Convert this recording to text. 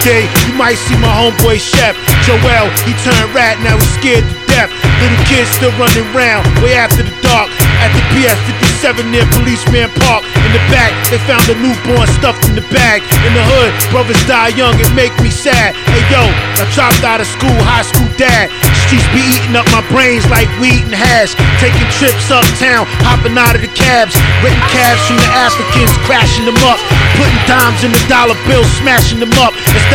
day, you might see my homeboy Chef Joel, he turned rat, now he's scared to death. Little kids still running around way after the dark. At the PS 57 near Policeman Park. In the back, they found a newborn stuffed in the bag. In the hood, brothers die young, it make me sad. Hey yo, I dropped out of school, high school dad. Streets be eating up my brains like weed and hash. Taking trips uptown, hopping out of the cabs. Renting cabs from the Africans, crashing them up. Putting dimes in the dollar bills, smashing them up.